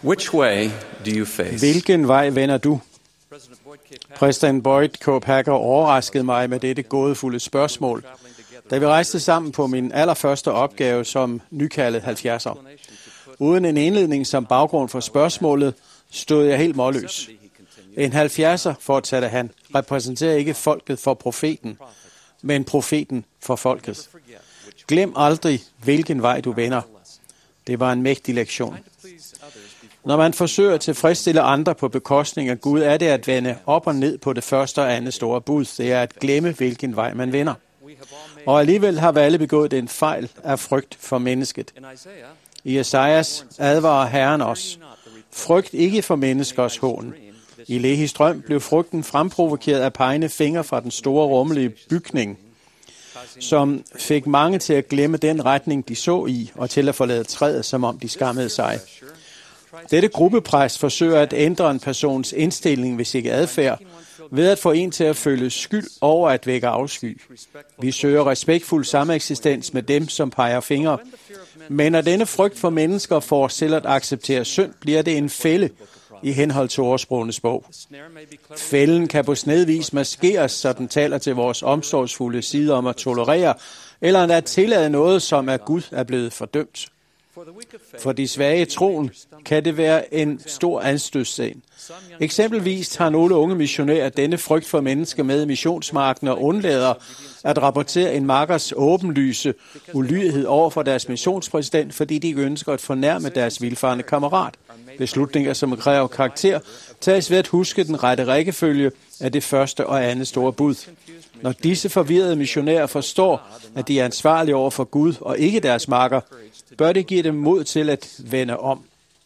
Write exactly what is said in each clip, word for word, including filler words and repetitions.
Which way do you face? Hvilken vej vender du? Præsident Boyd K. Packer overraskede mig med dette gådefulde spørgsmål, da vi rejste sammen på min allerførste opgave som nykaldet halvfjerdser. Uden en indledning som baggrund for spørgsmålet, stod jeg helt målløs. En halvfjerdser, fortsatte han, repræsenterer ikke folket for profeten, men profeten for folket. Glem aldrig, hvilken vej du vender. Det var en mægtig lektion. Når man forsøger at tilfredsstille andre på bekostning af Gud, er det at vende op og ned på det første og andet store bud. Det er at glemme, hvilken vej man vender. Og alligevel har vi alle begået den fejl af frygt for mennesket. I Esajas advarer Herren os: frygt ikke for menneskers hån. I Lehis drøm blev frygten fremprovokeret af pegende fingre fra den store rummelige bygning, som fik mange til at glemme den retning, de så i, og til at forlade træet, som om de skammede sig. Dette gruppepres forsøger at ændre en persons indstilling, hvis ikke adfærd, ved at få en til at føle skyld over at vække afsky. Vi søger respektfuld sameksistens med dem, som peger fingre. Men når denne frygt for mennesker får os til at acceptere synd, bliver det en fælde i henhold til ordsprogenes bog. Fælden kan på snedvis maskeres, så den taler til vores omsorgsfulde side om at tolerere, eller at tillade noget, som af Gud er blevet fordømt. For de svage troen kan det være en stor anstødsscene. Eksempelvis har nogle unge missionærer denne frygt for mennesker med i missionsmarken og undlader at rapportere en makkers åbenlyse ulydighed over for deres missionspræsident, fordi de ønsker at fornærme deres vildfarne kammerat. Beslutninger, som kræver karakter, tages ved at huske den rette rækkefølge af det første og andet store bud. Når disse forvirrede missionærer forstår, at de er ansvarlige over for Gud og ikke deres makker, bør det give dem mod til at vende om.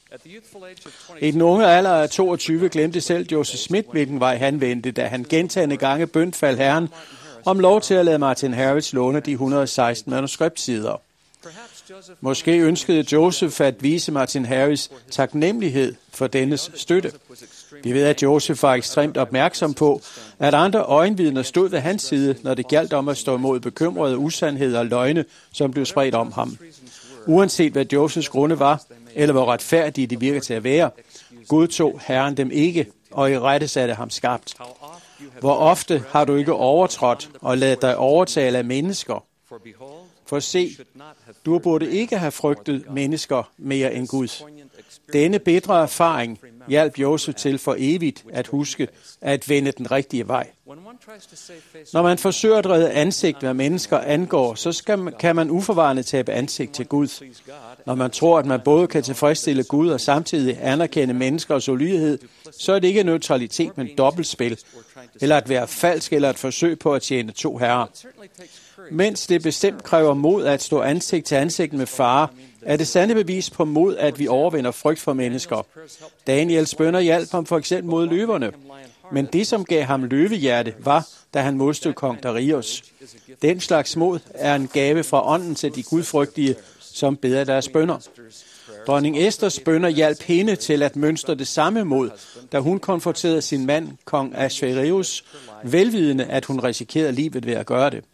I den unge alder af toogtyve glemte selv Joseph Smith, hvilken vej han vendte, da han gentagne gange bønfaldt Herren om lov til at lade Martin Harris låne de et hundrede og seksten manuskriptsider. Måske ønskede Joseph at vise Martin Harris taknemmelighed for dennes støtte. Vi ved, at Joseph var ekstremt opmærksom på, at andre øjenvidner stod ved hans side, når det gjaldt om at stå imod bekymrede usandheder og løgne, som blev spredt om ham. Uanset hvad Josephs grunde var, eller hvor retfærdige de virker til at være, godtog Herren dem ikke, og i rette satte ham skarpt. Hvor ofte har du ikke overtrådt og ladet dig overtale af mennesker? For se, du burde ikke have frygtet mennesker mere end Gud. Denne bedre erfaring hjalp Josef til for evigt at huske at vende den rigtige vej. Når man forsøger at redde ansigt, hvad mennesker angår, så skal man, kan man uforvarende tabe ansigt til Gud. Når man tror, at man både kan tilfredsstille Gud og samtidig anerkende menneskers ulydighed, så er det ikke neutralitet, men dobbeltspil, eller at være falsk, eller et forsøg på at tjene to herrer. Mens det bestemt kræver mod at stå ansigt til ansigt med fare, er det sande bevis på mod, at vi overvinder frygt for mennesker. Daniels bønner hjalp ham for eksempel mod løverne. Men det, som gav ham løvehjerte, var, da han modstod kong Darius. Den slags mod er en gave fra ånden til de gudfrygtige, som beder deres bønner. Dronning Esters bønner hjalp hende til at mønstre det samme mod, da hun konfronterede sin mand, kong Ahasverus, velvidende, at hun risikerede livet ved at gøre det.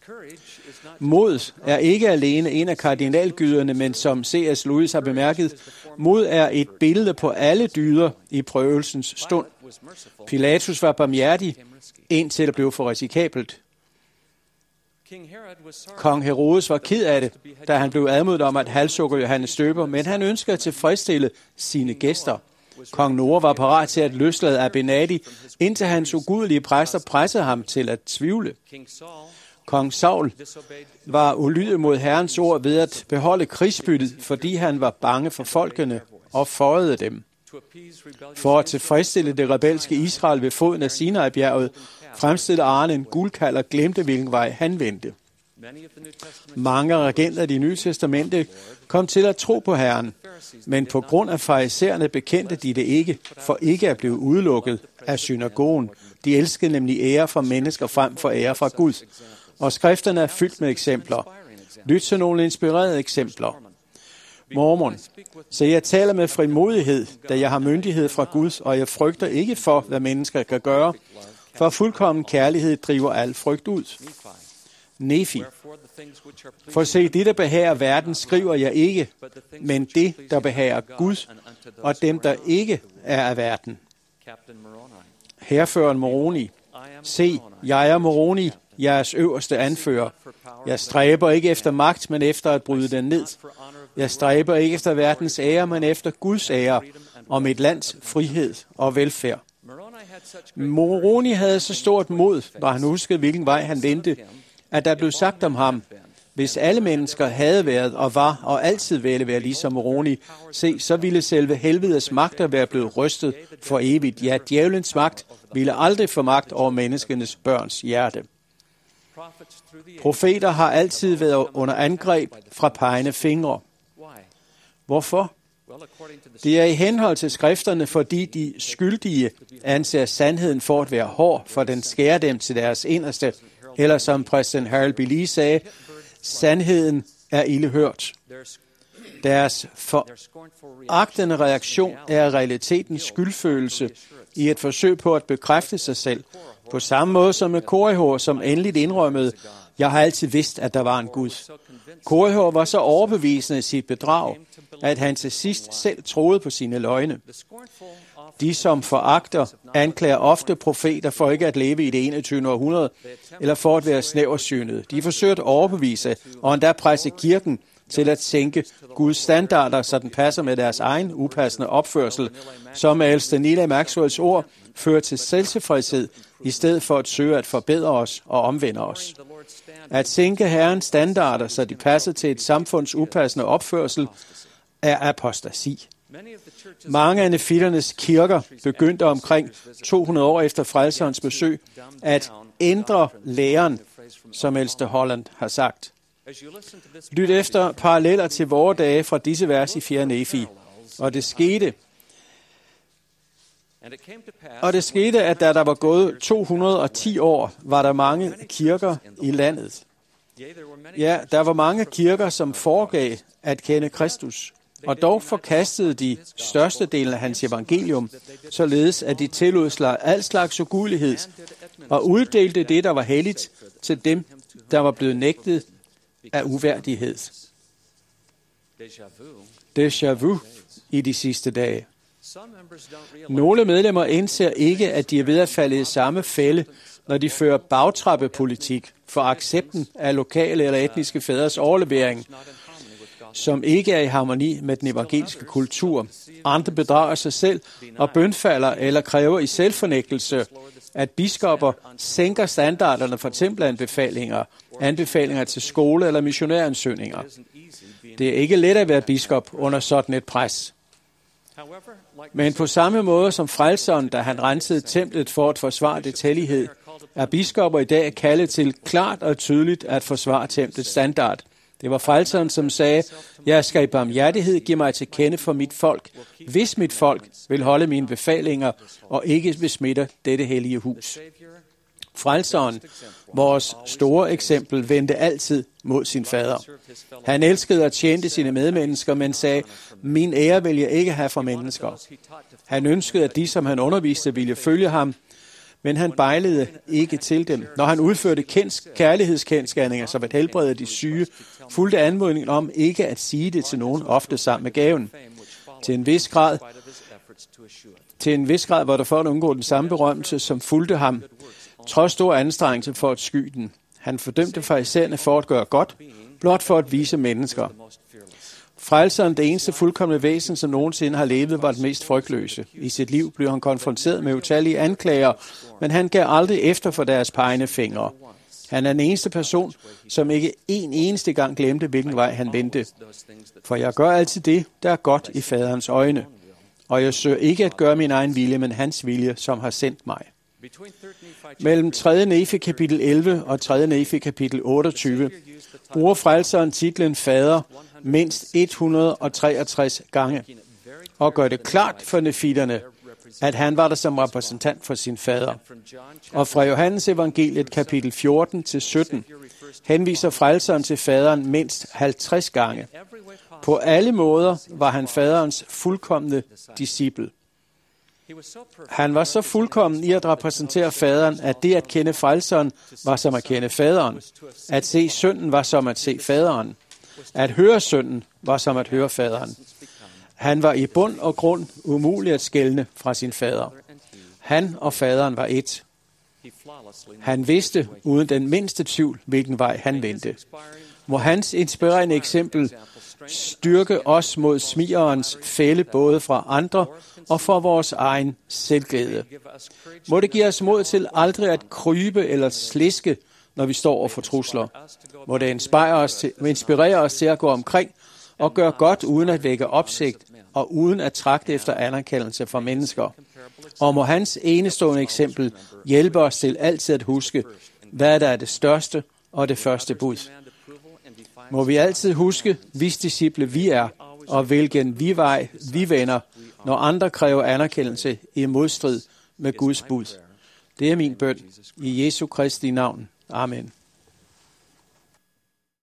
Mod er ikke alene en af kardinalgyderne, men som C S Lewis har bemærket, mod er et billede på alle dyder i prøvelsens stund. Pilatus var barmhjertig, indtil det blev for risikabelt. Kong Herodes var ked af det, da han blev admodet om at halshugge Johannes Døber, men han ønskede at tilfredsstille sine gæster. Kong Noah var parat til at løslade Abinadi, indtil hans ugudelige præster pressede ham til at tvivle. Kong Saul var ulydig mod Herrens ord ved at beholde krigsbyttet, fordi han var bange for folkene og føjede dem. For at tilfredsstille det rebelske Israel ved foden af Sinai-bjerget, fremstillede Arne en guldkalv og glemte, hvilken vej han vendte. Mange regenter i Det Nye Testamente kom til at tro på Herren, men på grund af farisæerne bekendte de det ikke, for ikke at blive udelukket af synagogen. De elskede nemlig ære fra mennesker frem for ære fra Gud. Og skrifterne er fyldt med eksempler. Lyt til nogle inspirerede eksempler. Mormon. Så jeg taler med frimodighed, da jeg har myndighed fra Gud, og jeg frygter ikke for, hvad mennesker kan gøre, for fuldkommen kærlighed driver al frygt ud. Nefi. For se, det, der behager verden, skriver jeg ikke, men det, der behager Gud, og dem, der ikke er af verden. Hærføreren Moroni. Se, jeg er Moroni, jeres øverste anfører. Jeg stræber ikke efter magt, men efter at bryde den ned. Jeg stræber ikke efter verdens ære, men efter Guds ære, om et lands frihed og velfærd. Moroni havde så stort mod, når han huskede, hvilken vej han vendte, at der blev sagt om ham, hvis alle mennesker havde været og var og altid ville være ligesom Moroni, se, så ville selve helvedes magter være blevet rystet for evigt. Ja, djævelens magt ville aldrig få magt over menneskenes børns hjerte. Profeter har altid været under angreb fra pegende fingre. Hvorfor? Det er i henhold til skrifterne, fordi de skyldige anser sandheden for at være hård, for den skærer dem til deres inderste. Eller som præsident Harold B. Lee sagde, sandheden er ildehørt. Deres foragtende reaktion er i realiteten skyldfølelse i et forsøg på at bekræfte sig selv. På samme måde som med Korihor, som endeligt indrømmede, jeg har altid vidst, at der var en Gud. Korihor var så overbevisende i sit bedrag, at han til sidst selv troede på sine løgne. De, som foragter, anklager ofte profeter for ikke at leve i det enogtyvende århundrede, eller for at være snæversynede. De forsøger at overbevise, og endda presse kirken til at sænke Guds standarder, så den passer med deres egen upassende opførsel, som med ældste Neal Maxwells ord fører til selvtilfredshed, i stedet for at søge at forbedre os og omvende os. At sænke Herrens standarder, så de passer til et samfunds upassende opførsel, er apostasi. Mange af nefitternes kirker begyndte omkring to hundrede år efter frelserens besøg at ændre læren, som ældste Holland har sagt. Lyt efter paralleller til vore dage fra disse vers i fjerde Nefi. Og det skete, og det skete, at da der var gået to hundrede og ti år, var der mange kirker i landet. Ja, der var mange kirker, som foregav at kende Kristus. Og dog forkastede de største delen af hans evangelium, således at de tillod al slags ugudelighed og uddelte det, der var helligt, til dem, der var blevet nægtet af uværdighed. Déjà vu i de sidste dage. Nogle medlemmer indser ikke, at de er ved at falde i samme fælde, når de fører bagtrappepolitik for accepten af lokale eller etniske fædres overlevering, som ikke er i harmoni med den evangeliske kultur. Andre bedrager sig selv og bønfalder eller kræver i selvfornægtelse, at biskopper sænker standarderne for tempelanbefalinger, anbefalinger til skole- eller missionæransøgninger. Det er ikke let at være biskop under sådan et pres. Men på samme måde som frelseren, da han rensede templet for at forsvare det hellighed, er biskopper i dag kaldet til klart og tydeligt at forsvare templets standard. Det var frelseren, som sagde, jeg skal i barmhjertighed give mig til kende for mit folk, hvis mit folk vil holde mine befalinger og ikke vil smitte dette hellige hus. Frelseren, vores store eksempel, vendte altid mod sin fader. Han elskede at tjente sine medmennesker, men sagde, min ære vil jeg ikke have for mennesker. Han ønskede, at de, som han underviste, ville følge ham, men han bejlede ikke til dem. Når han udførte kærlighedskendskærninger, som at helbrede de syge, fulgte anmodningen om ikke at sige det til nogen, ofte sammen med gaven. Til en vis grad, til en vis grad var der for at undgå den samme berømmelse, som fulgte ham, trods stor anstrengelse for at sky den. Han fordømte farisæerne for at gøre godt, blot for at vise mennesker. Frelseren, det eneste fuldkomne væsen, som nogensinde har levet, var den mest frygtløse. I sit liv blev han konfronteret med utallige anklager, men han gav aldrig efter for deres pegende fingre. Han er den eneste person, som ikke en eneste gang glemte, hvilken vej han vendte. For jeg gør altid det, der er godt i faderens øjne. Og jeg søger ikke at gøre min egen vilje, men hans vilje, som har sendt mig. Mellem tredje Nefi kapitel elleve og tredje Nefi kapitel otteogtyve bruger frelseren titlen Fader mindst et hundrede og treogtres gange, og gør det klart for nefitterne, at han var der som repræsentant for sin fader. Og fra Johannes evangeliet kapitel fjorten til sytten henviser frelseren til faderen mindst halvtreds gange. På alle måder var han faderens fuldkomne disciple. Han var så fuldkommen i at repræsentere faderen, at det at kende frelseren var som at kende faderen. At se sønnen var som at se faderen. At høre sønnen var som at høre faderen. Han var i bund og grund umulig at skelne fra sin fader. Han og faderen var ét. Han vidste uden den mindste tvivl, hvilken vej han vendte. Må hans inspirerende eksempel styrke os mod smigerens fælde både fra andre og for vores egen selvglæde. Må det give os mod til aldrig at krybe eller sliske, når vi står over for trusler. Må det inspirere os til, inspirere os til at gå omkring og gøre godt uden at vække opsigt og uden at tragte efter anerkendelse fra mennesker. Og må hans enestående eksempel hjælpe os til altid at huske, hvad der er det største og det første bud. Må vi altid huske, hvis disciple vi er, og hvilken vi vej vi vender, når andre kræver anerkendelse i modstrid med Guds bud. Det er min bøn. I Jesu Kristi navn. Amen.